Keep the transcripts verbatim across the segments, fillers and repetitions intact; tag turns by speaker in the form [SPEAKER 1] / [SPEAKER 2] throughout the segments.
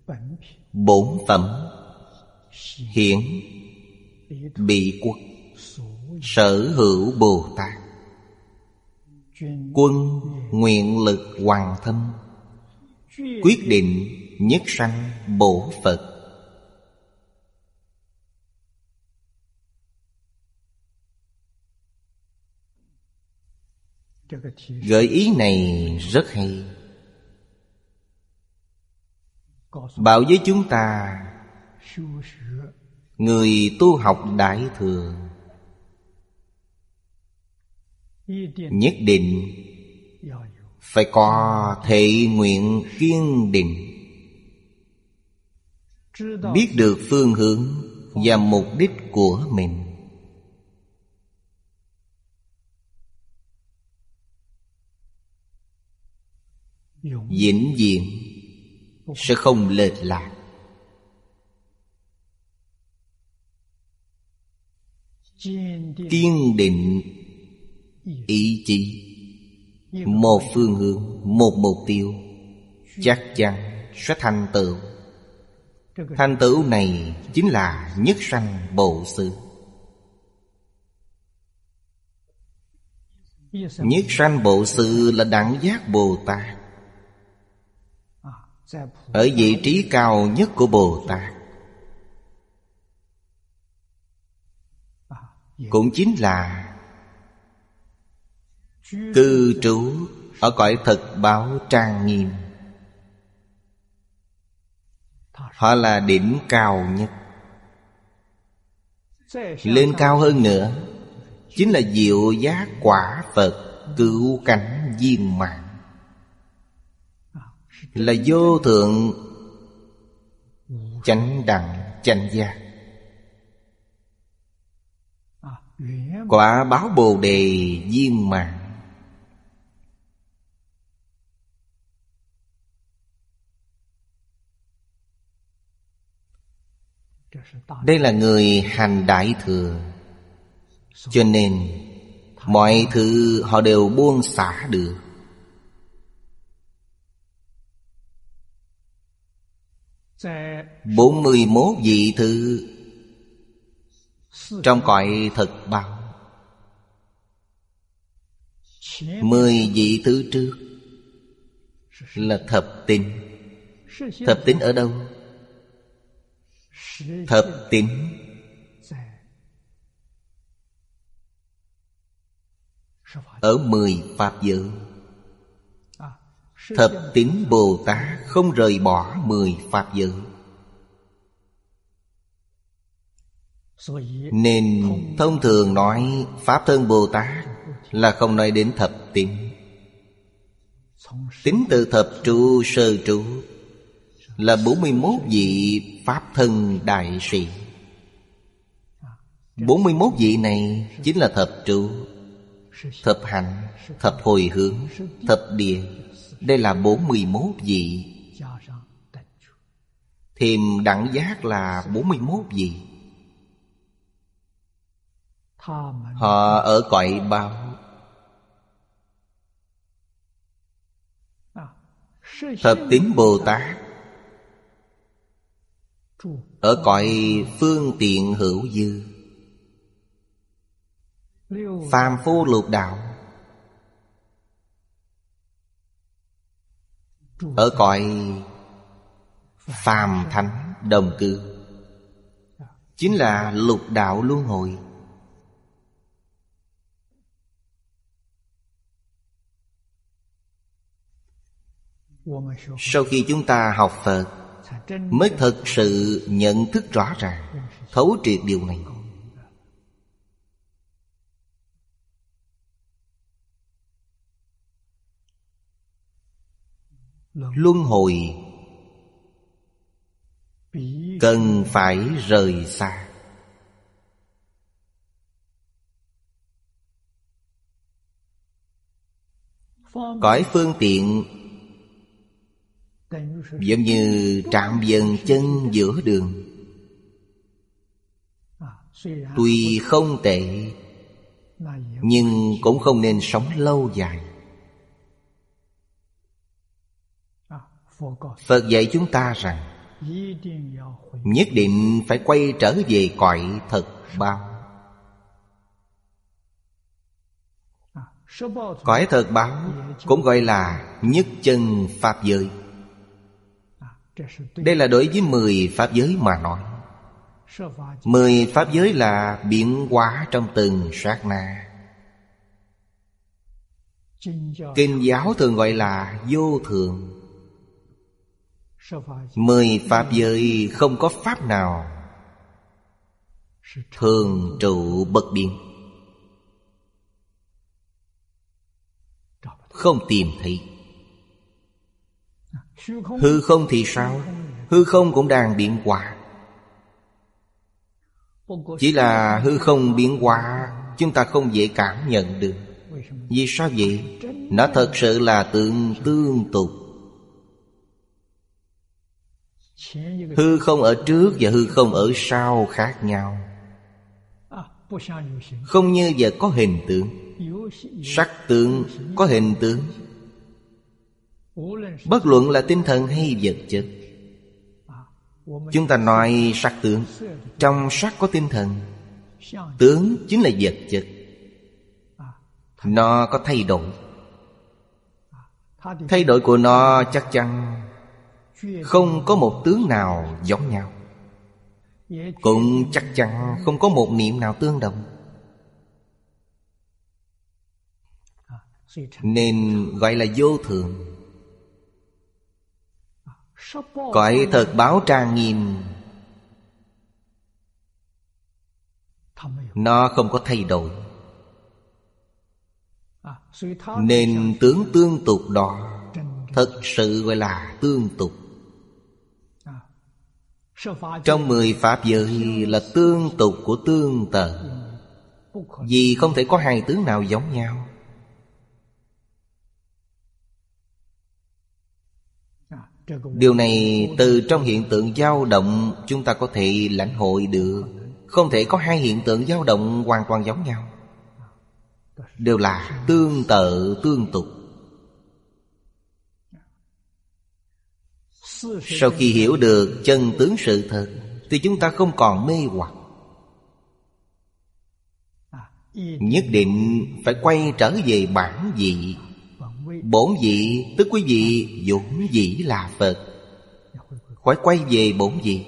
[SPEAKER 1] bổn phẩm hiển bị quốc sở hữu Bồ Tát, quân nguyện lực hoàng thâm, quyết định nhất sanh bổ Phật. Gợi ý này rất hay, bảo với chúng ta người tu học Đại Thừa nhất định phải có thệ nguyện kiên định, biết được phương hướng và mục đích của mình. Vĩnh viễn sẽ không lệch lạc. Kiên định ý chí, một phương hướng, một mục tiêu, chắc chắn sẽ thành tựu. Thành tựu này chính là nhất sanh Bổ Xứ. Nhất sanh Bổ Xứ là Đẳng Giác Bồ Tát, ở vị trí cao nhất của Bồ Tát, cũng chính là cư trú ở cõi thực báo trang nghiêm. Họ là đỉnh cao nhất. Lên cao hơn nữa chính là diệu giác quả Phật cứu cánh viên mãn, là vô thượng chánh đẳng chánh giác. Quả báo Bồ Đề viên mãn. Đây là người hành Đại Thừa, cho nên mọi thứ họ đều buông xả được. Bốn mươi mốt vị thứ trong cõi thực báo, mười vị thứ trước là thập tín. Thập tín ở đâu? Thập tín ở mười pháp giới. Thập tín Bồ Tát không rời bỏ mười pháp giới, nên thông thường nói Pháp Thân Bồ Tát là không nói đến thập tín. Tính từ thập trụ sơ trụ là bốn mươi mốt vị Pháp Thân Đại Sĩ. Bốn mươi mốt vị này chính là thập trụ, thập hạnh, thập hồi hướng, thập địa. Đây là bốn mươi mốt vị. Thêm đẳng giác là bốn mươi mốt vị. Họ ở cõi báo. Thập tín Bồ Tát ở cõi phương tiện hữu dư. Phàm phu lục đạo ở cõi phàm thánh đồng cư, chính là lục đạo luân hồi. Sau khi chúng ta học Phật mới thực sự nhận thức rõ ràng, thấu triệt điều này. Luân hồi cần phải rời xa. Cõi phương tiện giống như trạm dừng chân giữa đường. Tuy không tệ, nhưng cũng không nên sống lâu dài. Phật dạy chúng ta rằng nhất định phải quay trở về cõi thật báo. Cõi thật báo cũng gọi là nhất chân pháp giới. Đây là đối với mười pháp giới mà nói. Mười pháp giới là biến hóa trong từng sát na. Kinh giáo thường gọi là vô thường. Mười pháp giới không có pháp nào thường trụ bất biến, không tìm thấy. Hư không thì sao? Hư không cũng đang biến hóa. Chỉ là hư không biến hóa chúng ta không dễ cảm nhận được. Vì sao vậy? Nó thật sự là tương tương tục. Hư không ở trước và hư không ở sau khác nhau. Không như vật có hình tượng. Sắc tướng có hình tướng. Bất luận là tinh thần hay vật chất. Chúng ta nói sắc tướng. Trong sắc có tinh thần. Tướng chính là vật chất. Nó có thay đổi. Thay đổi của nó chắc chắn không có một tướng nào giống nhau. Cũng chắc chắn không có một niệm nào tương đồng. Nên gọi là vô thường. Cõi thật báo trang nghiêm, nó không có thay đổi. Nên tướng tương tục đó thật sự gọi là tương tục. Trong mười pháp giới là tương tục của tương tự. Vì không thể có hai tướng nào giống nhau. Điều này từ trong hiện tượng dao động chúng ta có thể lãnh hội được. Không thể có hai hiện tượng dao động hoàn toàn giống nhau. Đều là tương tự tương tục. Sau khi hiểu được chân tướng sự thật thì chúng ta không còn mê hoặc. Nhất định phải quay trở về bản vị. Bổn vị tức quý vị vốn dĩ là Phật. Phải quay về bổn vị.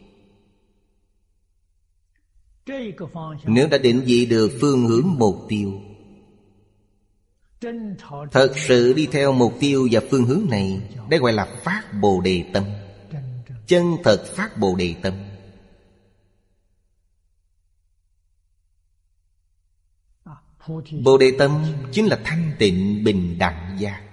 [SPEAKER 1] Nếu đã định vị được phương hướng mục tiêu, thật sự đi theo mục tiêu và phương hướng này, đây gọi là phát Bồ Đề tâm. Chân thật phát Bồ Đề tâm. Bồ Đề tâm chính là thanh tịnh bình đẳng giác.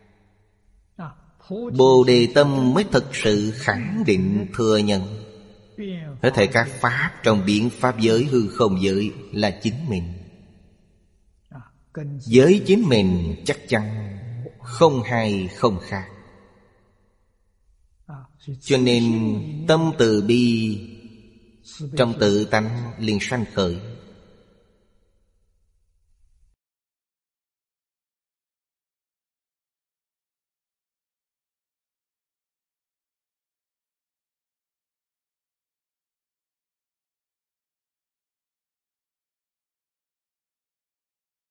[SPEAKER 1] Bồ Đề tâm mới thực sự khẳng định thừa nhận hết thảy các pháp trong biến pháp giới hư không giới là chính mình. Với chính mình chắc chắn không hai không khác. Cho nên tâm từ bi trong tự tánh liền sanh khởi.